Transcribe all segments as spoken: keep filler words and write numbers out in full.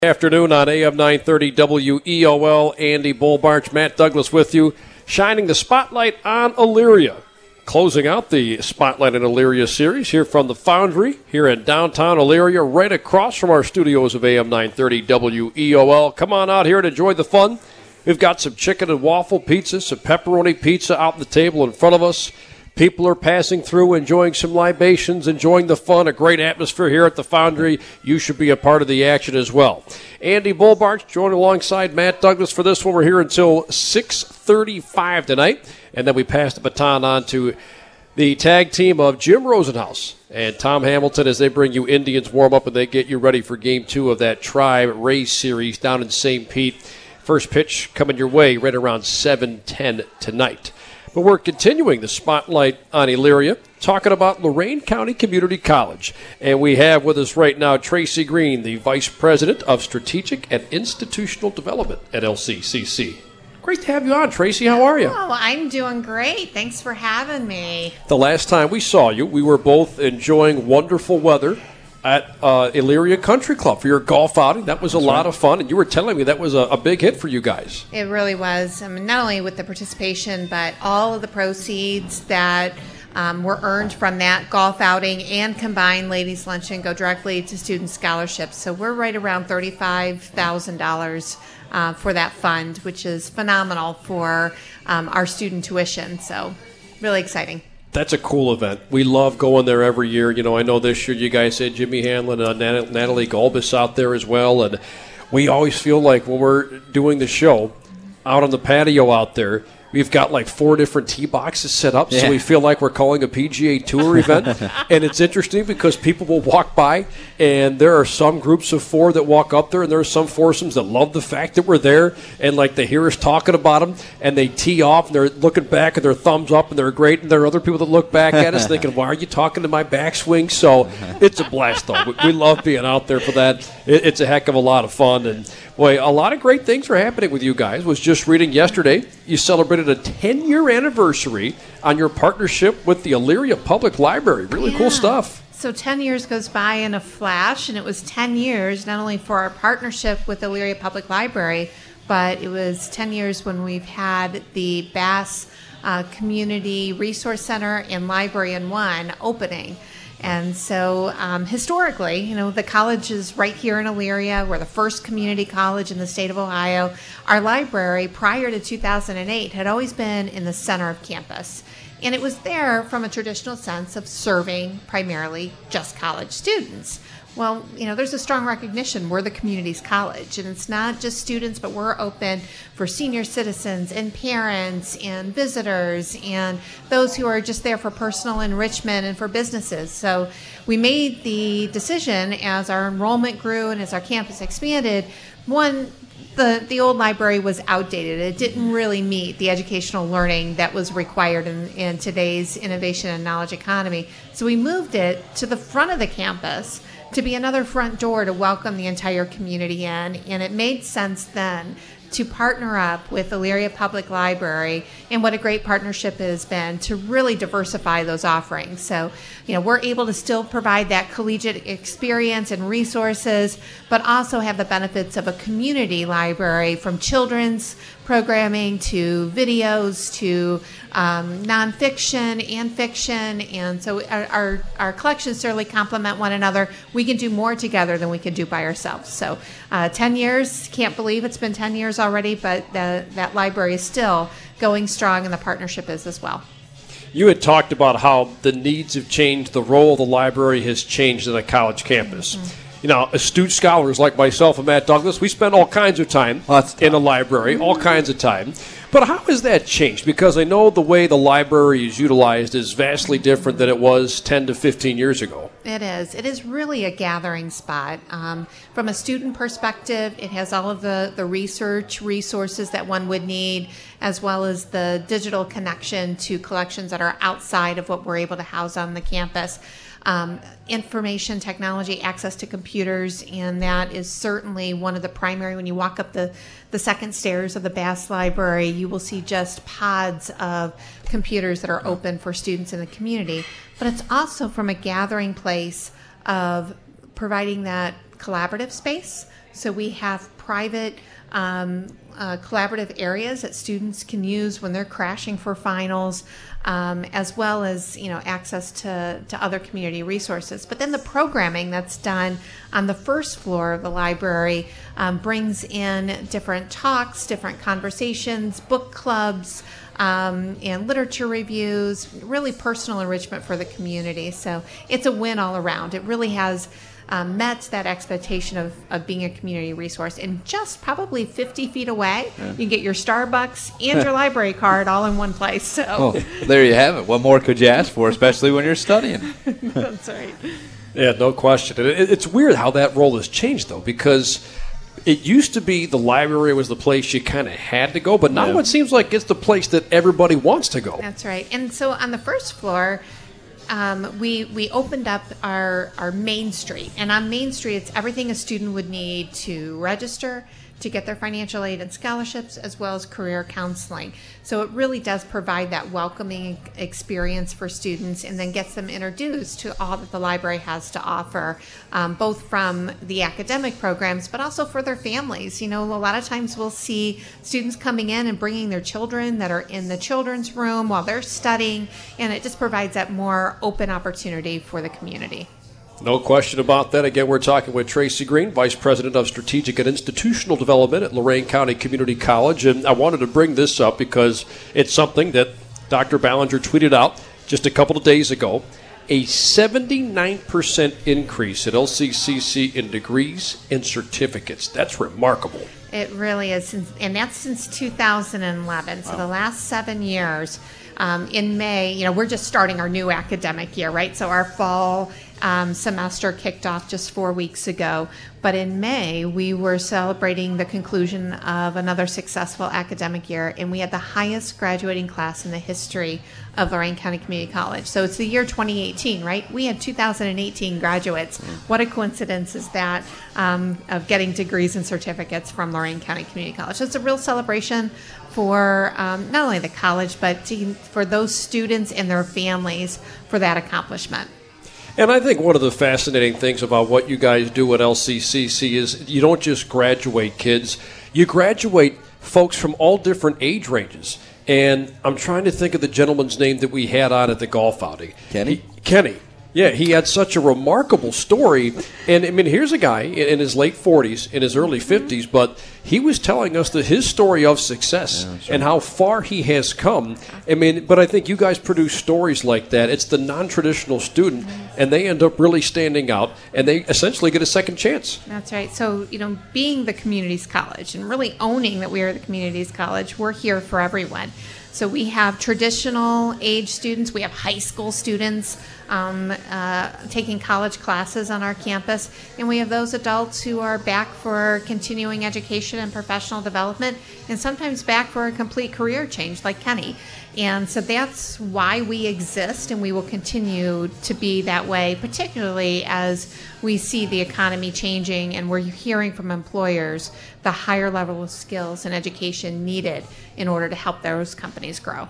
Afternoon on A M nine thirty W E O L. Andy Bolbarch, Matt Douglas with you, shining the spotlight on Elyria. Closing out the Spotlight on Elyria series here from the Foundry here in downtown Elyria, right across from our studios of A M nine thirty W E O L. Come on out here and enjoy the fun. We've got some chicken and waffle pizza, some pepperoni pizza out on the table in front of us. People are passing through, enjoying some libations, enjoying the fun, a great atmosphere here at the Foundry. You should be a part of the action as well. Andy Bolbarch joined alongside Matt Douglas for this one. We're here until six thirty-five tonight, and then we pass the baton on to the tag team of Jim Rosenhaus and Tom Hamilton as they bring you Indians warm-up and they get you ready for Game two of that Tri-Race Series down in Saint Pete. First pitch coming your way right around seven ten tonight. But we're continuing the spotlight on Elyria, talking about Lorain County Community College. And we have with us right now Tracy Green, the Vice President of Strategic and Institutional Development at L C C C. Great to have you on, Tracy. How are you? Oh, I'm doing great. Thanks for having me. The last time we saw you, we were both enjoying wonderful weather at uh, Elyria Country Club for your golf outing. That was a That's lot right. of fun, and you were telling me that was a, a big hit for you guys. It really was. I mean, not only with the participation, but all of the proceeds that um, were earned from that golf outing and combined ladies' luncheon go directly to student scholarships. So we're right around thirty-five thousand dollars uh, for that fund, which is phenomenal for um, our student tuition. So really exciting. That's a cool event. We love going there every year. You know, I know this year you guys had Jimmy Hanlon and uh, Natalie Golbis out there as well. And we always feel like when we're doing the show out on the patio out there, we've got like four different tee boxes set up, yeah. So we feel like we're calling a P G A Tour event. And it's interesting because people will walk by, and there are some groups of four that walk up there, and there are some foursomes that love the fact that we're there, and like they hear us talking about them, and they tee off, and they're looking back, and their thumbs up, and they're great, and there are other people that look back at us thinking, why are you talking to my backswing? So it's a blast, though. We, we love being out there for that. It, it's a heck of a lot of fun, and boy, a lot of great things are happening with you guys. Was just reading yesterday, you celebrated a ten-year anniversary on your partnership with the Elyria Public Library. Really yeah. cool stuff. So ten years goes by in a flash, and it was ten years not only for our partnership with Elyria Public Library, but it was ten years when we've had the Bass uh, Community Resource Center and Library in One opening. And so um, historically, you know, the college is right here in Elyria. We're the first community college in the state of Ohio. Our library, prior to two thousand eight, had always been in the center of campus. And it was there from a traditional sense of serving primarily just college students. Well, you know, there's a strong recognition we're the community's college, and it's not just students, but we're open for senior citizens and parents and visitors and those who are just there for personal enrichment and for businesses. So we made the decision as our enrollment grew and as our campus expanded, one, the, the old library was outdated. It didn't really meet the educational learning that was required in, in today's innovation and knowledge economy. So we moved it to the front of the campus to be another front door to welcome the entire community in. And it made sense then to partner up with Elyria Public Library, and what a great partnership it has been to really diversify those offerings. So, you know, we're able to still provide that collegiate experience and resources, but also have the benefits of a community library, from children's programming to videos to um, nonfiction and fiction. And so our, our, our collections certainly complement one another. We can do more together than we can do by ourselves. So uh, ten years, can't believe it's been ten years already, but the, that library is still going strong, and the partnership is as well. You had talked about how the needs have changed, the role of the library has changed in a college campus. Mm-hmm. You know, astute scholars like myself and Matt Douglas, we spend all kinds of time in a library, all kinds of time. But how has that changed? Because I know the way the library is utilized is vastly different than it was ten to fifteen years ago. It is. It is really a gathering spot. Um, from a student perspective, it has all of the, the research resources that one would need, as well as the digital connection to collections that are outside of what we're able to house on the campus. Um, information technology, access to computers, and that is certainly one of the primary. When you walk up the, the second stairs of the Bass Library, you will see just pods of computers that are open for students in the community. But it's also from a gathering place of providing that collaborative space So we have private um, uh, collaborative areas that students can use when they're crashing for finals, um, as well as, you know, access to, to other community resources. But then the programming that's done on the first floor of the library um, brings in different talks, different conversations, book clubs, um, and literature reviews, really personal enrichment for the community. So it's a win all around. It really has Um, met that expectation of, of being a community resource. And just probably fifty feet away, yeah. you can get your Starbucks and your library card all in one place. So well, there you have it. What more could you ask for, especially when you're studying? That's right. Yeah, no question. It, it's weird how that role has changed, though, because it used to be the library was the place you kind of had to go, but now yeah. it seems like it's the place that everybody wants to go. That's right. And so on the first floor, Um, we we opened up our, our Main Street, and on Main Street, it's everything a student would need to register, to get their financial aid and scholarships, as well as career counseling. So it really does provide that welcoming experience for students, and then gets them introduced to all that the library has to offer, um, both from the academic programs, but also for their families. You know, a lot of times we'll see students coming in and bringing their children that are in the children's room while they're studying, and it just provides that more open opportunity for the community. No question about that. Again, we're talking with Tracy Green, Vice President of Strategic and Institutional Development at Lorain County Community College. And I wanted to bring this up because it's something that Doctor Ballinger tweeted out just a couple of days ago. A seventy-nine percent increase at L C C C in degrees and certificates. That's remarkable. It really is. And that's since two thousand eleven. So wow. the last seven years. Um, in May, you know, we're just starting our new academic year, right? So our fall um, semester kicked off just four weeks ago. But in May, we were celebrating the conclusion of another successful academic year, and we had the highest graduating class in the history of Lorain County Community College. So it's the year twenty eighteen, right? We had two thousand eighteen graduates. What a coincidence is that, um, of getting degrees and certificates from Lorain County Community College. So it's a real celebration for um, not only the college, but to, for those students and their families for that accomplishment. And I think one of the fascinating things about what you guys do at L C C C is you don't just graduate kids, you graduate folks from all different age ranges. And I'm trying to think of the gentleman's name that we had on at the golf outing. Kenny? He, Kenny. Yeah, he had such a remarkable story. And, I mean, here's a guy in his late forties, in his early fifties, but he was telling us that his story of success yeah, sure. and how far he has come. I mean, but I think you guys produce stories like that. It's the non-traditional student, and they end up really standing out, and they essentially get a second chance. That's right. So, you know, being the community's college and really owning that we are the community's college, we're here for everyone. So we have traditional age students, we have high school students um, uh, taking college classes on our campus, and we have those adults who are back for continuing education and professional development, and sometimes back for a complete career change like Kenny. And so that's why we exist, and we will continue to be that way, particularly as we see the economy changing and we're hearing from employers the higher level of skills and education needed in order to help those companies grow.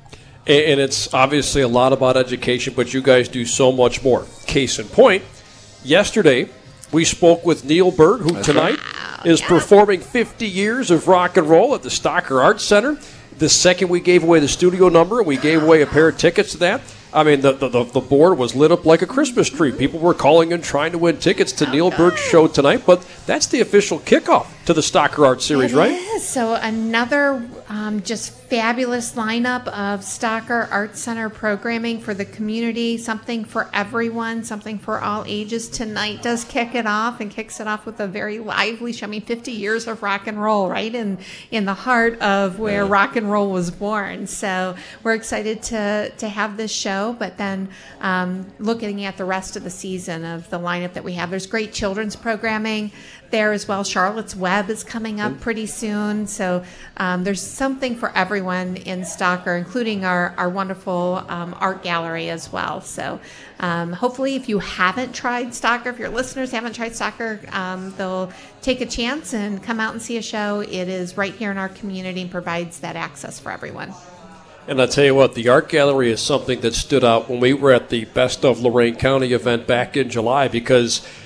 And it's obviously a lot about education, but you guys do so much more. Case in point, yesterday we spoke with Neil Bird, who That's tonight right. is yeah. performing fifty years of rock and roll at the Stocker Arts Center. The second we gave away the studio number, we gave away a pair of tickets to that. I mean, the, the, the board was lit up like a Christmas tree. People were calling and trying to win tickets to Neil Bird's show tonight, but that's the official kickoff to the Stocker Arts Series, it right? It is. So another um, just fabulous lineup of Stocker Arts Center programming for the community, something for everyone, something for all ages. Tonight does kick it off and kicks it off with a very lively show. I mean, fifty years of rock and roll, right? In, in the heart of where yeah. rock and roll was born. So we're excited to, to have this show. But then um, looking at the rest of the season of the lineup that we have, there's great children's programming there as well. Charlotte's Web is coming up pretty soon. So um, there's something for everyone in Stocker, including our, our wonderful um, art gallery as well. So um, hopefully if you haven't tried Stocker, if your listeners haven't tried Stocker, um, they'll take a chance and come out and see a show. It is right here in our community and provides that access for everyone. And I'll tell you what, the art gallery is something that stood out when we were at the Best of Lorain County event back in July, because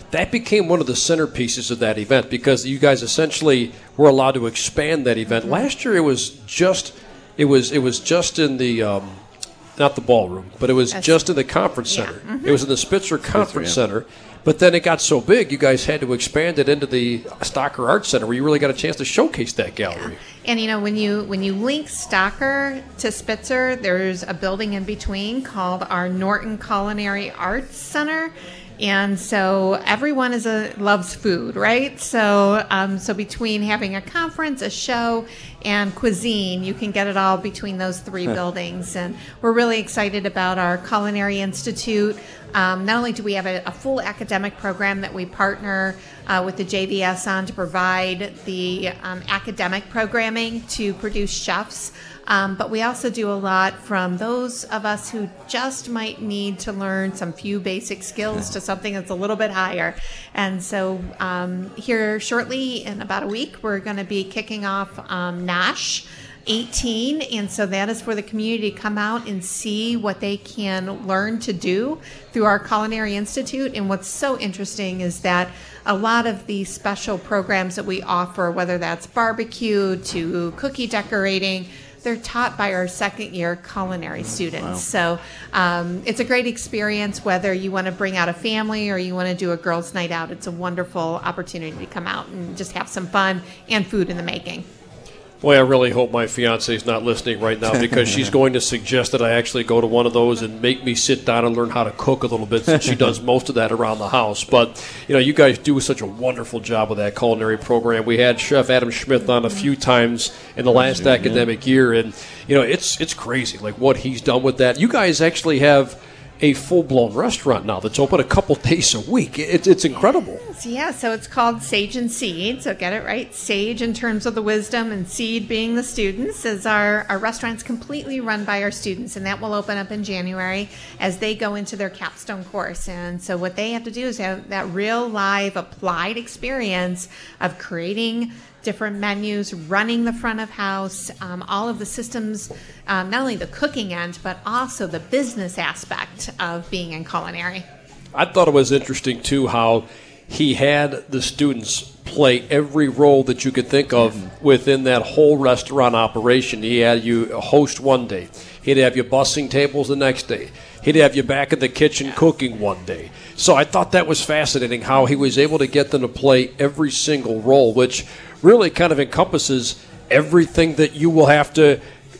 that became one of the centerpieces of that event because you guys essentially were allowed to expand that event. Last year it was just it was it was just in the um, not the ballroom, but it was That's, just in the conference center. Yeah. Mm-hmm. It was in the Spitzer Conference Spitzer, yeah. Center. But then it got so big, you guys had to expand it into the Stocker Arts Center, where you really got a chance to showcase that gallery. Yeah. And you know, when you when you link Stocker to Spitzer, there's a building in between called our Norton Culinary Arts Center. And so everyone is a loves food, right? So um, so between having a conference, a show, and cuisine, you can get it all between those three buildings. And we're really excited about our Culinary Institute. Um, not only do we have a, a full academic program that we partner uh, with the J V S on to provide the um, academic programming to produce chefs, um, but we also do a lot from those of us who just might need to learn some few basic skills to something that's a little bit higher. And so um, here shortly, in about a week, we're going to be kicking off um, NASH eighteen, and so that is for the community to come out and see what they can learn to do through our Culinary Institute. And what's so interesting is that a lot of the special programs that we offer, whether that's barbecue to cookie decorating, they're taught by our second year culinary students. Wow. So um, it's a great experience whether you want to bring out a family or you want to do a girls' night out. It's a wonderful opportunity to come out and just have some fun and food in the making. Boy, I really hope my fiance is not listening right now because she's going to suggest that I actually go to one of those and make me sit down and learn how to cook a little bit since she does most of that around the house. But, you know, you guys do such a wonderful job with that culinary program. We had Chef Adam Schmidt on a few times in the last yeah. academic year, and, you know, it's it's crazy, like, what he's done with that. You guys actually have a full-blown restaurant now that's open a couple days a week. It's it's incredible. Yes, yeah, so it's called Sage and Seed. So get it right. Sage in terms of the wisdom and seed being the students. As our, our restaurant's completely run by our students, and that will open up in January as they go into their capstone course. And so what they have to do is have that real live applied experience of creating different menus, running the front of house, um, all of the systems, um, not only the cooking end, but also the business aspect of being in culinary. I thought it was interesting, too, how he had the students play every role that you could think of mm-hmm. within that whole restaurant operation. He had you host one day. He'd have you bussing tables the next day. He'd have you back in the kitchen cooking one day. So I thought that was fascinating how he was able to get them to play every single role, which really kind of encompasses everything that you will have to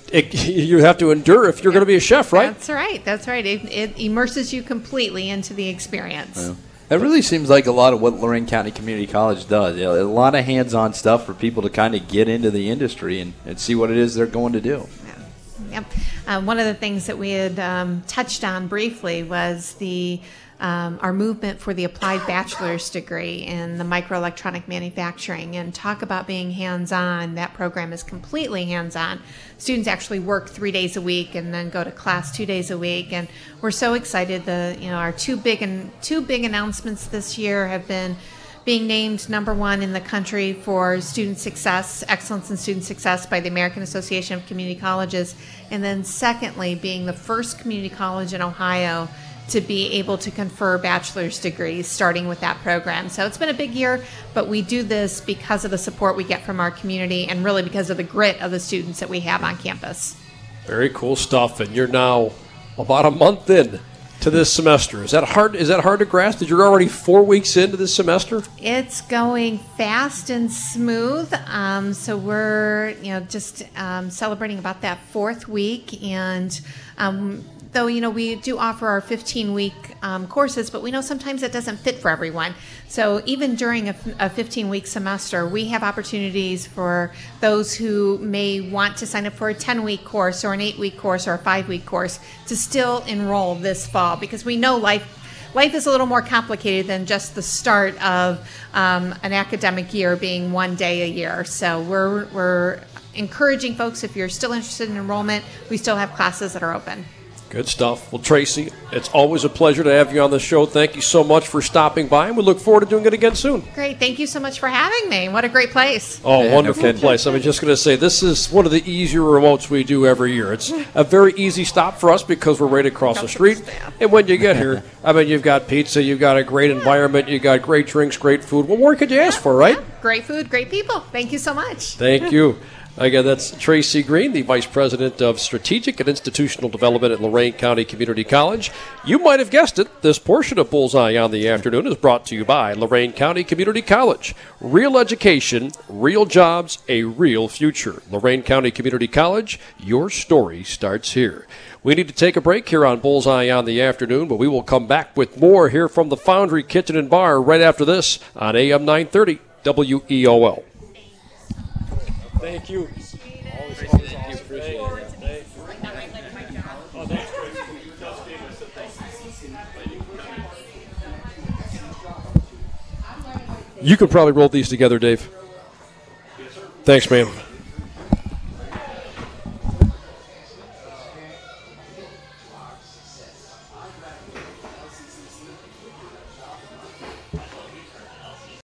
you have to endure if you're yeah. going to be a chef, right? That's right. That's right. It, it immerses you completely into the experience. Yeah. That really seems like a lot of what Lorraine County Community College does. You know, a lot of hands-on stuff for people to kind of get into the industry and, and see what it is they're going to do. Yeah. Yep. Um, one of the things that we had um, touched on briefly was the Um, our movement for the applied bachelor's degree in the microelectronic manufacturing. And talk about being hands-on. That program is completely hands-on. Students actually work three days a week and then go to class two days a week. And we're so excited. The you know our two big and two big announcements this year have been being named number one in the country for student success, excellence in student success by the American Association of Community Colleges, and then secondly, being the first community college in Ohio to be able to confer bachelor's degrees, starting with that program. So it's been a big year, but we do this because of the support we get from our community and really because of the grit of the students that we have on campus. Very cool stuff, and you're now about a month in to this semester. Is that hard? Is that hard to grasp that you're already four weeks into this semester? It's going fast and smooth. Um, so we're you know just um, celebrating about that fourth week, and um, though, you know, we do offer our fifteen-week um, courses, but we know sometimes it doesn't fit for everyone. So even during a fifteen-week semester, we have opportunities for those who may want to sign up for a ten-week course or an eight-week course or a five-week course to still enroll this fall, because we know life life is a little more complicated than just the start of um, an academic year being one day a year. So we're, we're encouraging folks, if you're still interested in enrollment, we still have classes that are open. Good stuff. Well, Tracy, it's always a pleasure to have you on the show. Thank you so much for stopping by, and we look forward to doing it again soon. Great. Thank you so much for having me. What a great place. Oh, Yeah, wonderful no kidding. place. I was just going to say, this is one of the easier remotes we do every year. It's a very easy stop for us because we're right across the street. And when you get here, I mean, you've got pizza, you've got a great environment, you've got great drinks, great food. What more could you ask for, right? Yeah, great food, great people. Thank you so much. Thank you. Again, that's Tracy Green, the Vice President of Strategic and Institutional Development at Lorain County Community College. You might have guessed it. This portion of Bullseye on the Afternoon is brought to you by Lorain County Community College. Real education, real jobs, a real future. Lorain County Community College, your story starts here. We need to take a break here on Bullseye on the Afternoon, but we will come back with more here from the Foundry Kitchen and Bar right after this on A M nine thirty W E O L. Thank you. Always, always awesome. Appreciate it. You could probably roll these together, Dave. Thanks, man.